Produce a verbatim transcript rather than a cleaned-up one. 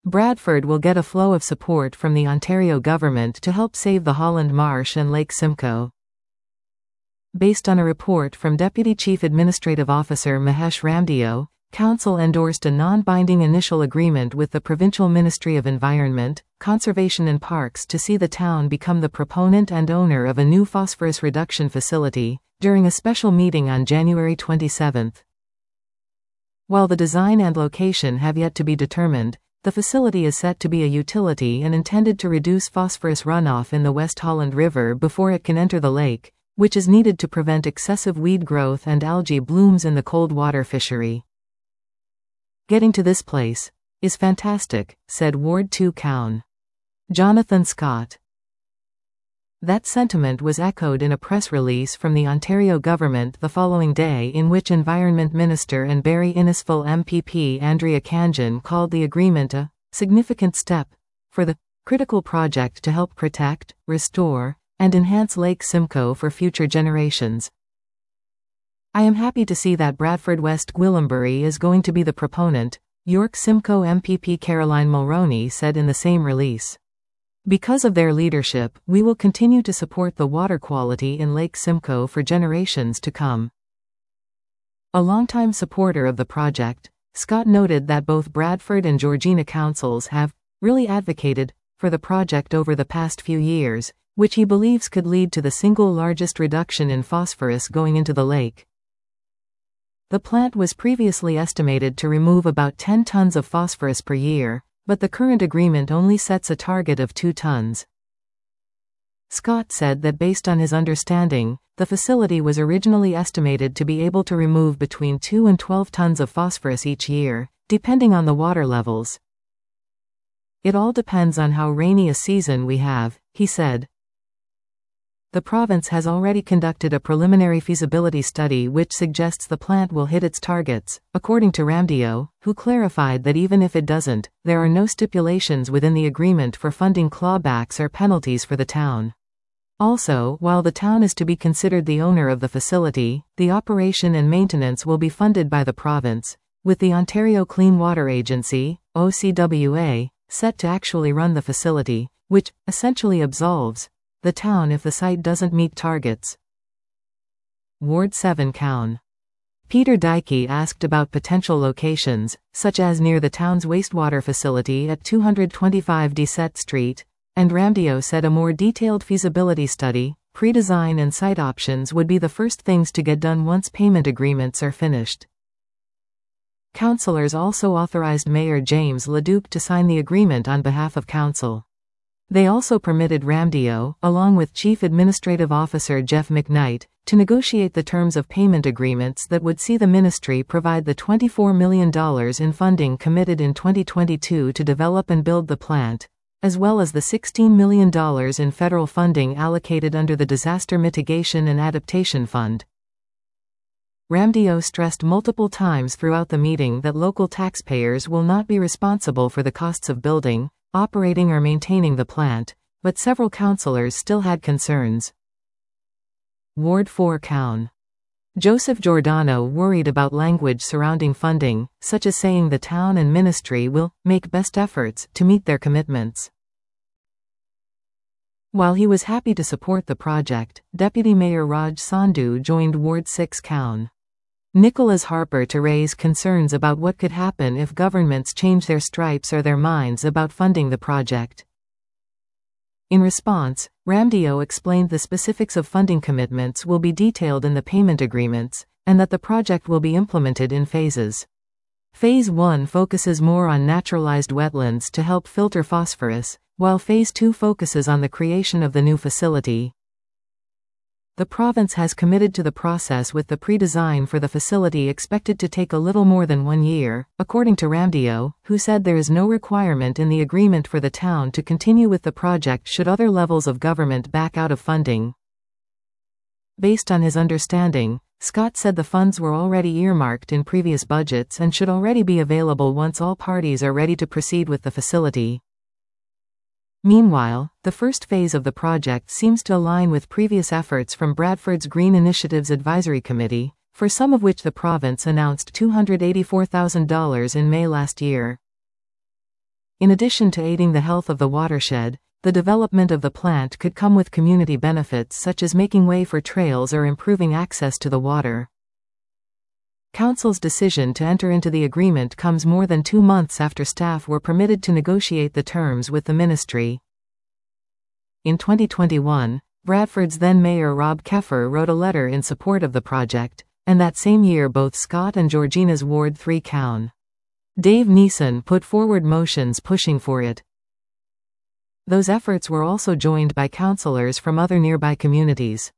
Bradford will get a flow of support from the Ontario government to help save the Holland Marsh and Lake Simcoe. Based on a report from Deputy Chief Administrative Officer Mahesh Ramdeo, Council endorsed a non-binding initial agreement with the Provincial Ministry of Environment, Conservation and Parks to see the town become the proponent and owner of a new phosphorus reduction facility, during a special meeting on January twenty-seventh. While the design and location have yet to be determined, the facility is set to be a utility and intended to reduce phosphorus runoff in the West Holland River before it can enter the lake, which is needed to prevent excessive weed growth and algae blooms in the cold water fishery. "Getting to this place is fantastic," said Ward two Cown Jonathan Scott. That sentiment was echoed in a press release from the Ontario government the following day, in which Environment Minister and Barrie Innisfil M P P Andrea Khanjin called the agreement a significant step for the critical project to help protect, restore, and enhance Lake Simcoe for future generations. "I am happy to see that Bradford West Gwillimbury is going to be the proponent," York Simcoe M P P Caroline Mulroney said in the same release. "Because of their leadership, we will continue to support the water quality in Lake Simcoe for generations to come." A longtime supporter of the project, Scott noted that both Bradford and Georgina councils have really advocated for the project over the past few years, which he believes could lead to the single largest reduction in phosphorus going into the lake. The plant was previously estimated to remove about ten tons of phosphorus per year, but the current agreement only sets a target of two tons. Scott said that based on his understanding, the facility was originally estimated to be able to remove between two and twelve tons of phosphorus each year, depending on the water levels. "It all depends on how rainy a season we have," he said. The province has already conducted a preliminary feasibility study which suggests the plant will hit its targets, according to Ramdeo, who clarified that even if it doesn't, there are no stipulations within the agreement for funding clawbacks or penalties for the town. Also, while the town is to be considered the owner of the facility, the operation and maintenance will be funded by the province, with the Ontario Clean Water Agency, O C W A, set to actually run the facility, which essentially absolves the town if the site doesn't meet targets. Ward seven Cown Peter Dykey asked about potential locations, such as near the town's wastewater facility at two twenty-five Dissette Street, and Ramdeo said a more detailed feasibility study, pre-design and site options would be the first things to get done once payment agreements are finished. Councillors also authorized Mayor James Leduc to sign the agreement on behalf of Council. They also permitted Ramdeo, along with Chief Administrative Officer Jeff McKnight, to negotiate the terms of payment agreements that would see the ministry provide the twenty-four million dollars in funding committed in twenty twenty-two to develop and build the plant, as well as the sixteen million dollars in federal funding allocated under the Disaster Mitigation and Adaptation Fund. Ramdeo stressed multiple times throughout the meeting that local taxpayers will not be responsible for the costs of building, operating or maintaining the plant, but several councillors still had concerns. Ward four Cown Joseph Giordano worried about language surrounding funding, such as saying the town and ministry will make best efforts to meet their commitments. While he was happy to support the project, Deputy Mayor Raj Sandhu joined Ward six Cown Nicholas Harper to raise concerns about what could happen if governments change their stripes or their minds about funding the project. In response, Ramdeo explained the specifics of funding commitments will be detailed in the payment agreements, and that the project will be implemented in phases. Phase one focuses more on naturalized wetlands to help filter phosphorus, while Phase two focuses on the creation of the new facility. The province has committed to the process, with the pre-design for the facility expected to take a little more than one year, according to Ramdeo, who said there is no requirement in the agreement for the town to continue with the project should other levels of government back out of funding. Based on his understanding, Scott said the funds were already earmarked in previous budgets and should already be available once all parties are ready to proceed with the facility. Meanwhile, the first phase of the project seems to align with previous efforts from Bradford's Green Initiatives Advisory Committee, for some of which the province announced two hundred eighty-four thousand dollars in May last year. In addition to aiding the health of the watershed, the development of the plant could come with community benefits such as making way for trails or improving access to the water. Council's decision to enter into the agreement comes more than two months after staff were permitted to negotiate the terms with the ministry. In twenty twenty-one, Bradford's then-mayor Rob Keffer wrote a letter in support of the project, and that same year both Scott and Georgina's Ward three Coun. Dave Neeson put forward motions pushing for it. Those efforts were also joined by councillors from other nearby communities.